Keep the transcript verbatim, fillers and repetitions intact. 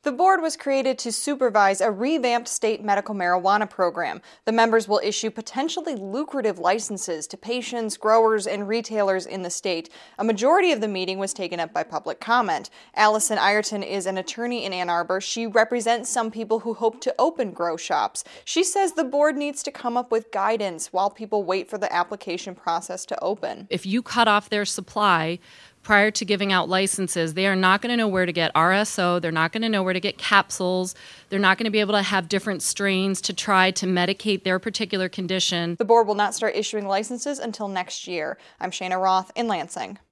The board was created to supervise a revamped state medical marijuana program. The members will issue potentially lucrative licenses to patients, growers, and retailers in the state. A majority of the meeting was taken up by public comment. Allison Ireton is an attorney in Ann Arbor. She represents some people who hope to open grow shops. She says the board needs to come up with guidance while people wait for the application process to open. If you cut off their supply prior to giving out licenses, they are not going to know where to get R S O, they're not going to know where to get capsules, they're not going to be able to have different strains to try to medicate their particular condition. The board will not start issuing licenses until next year. I'm Shana Roth in Lansing.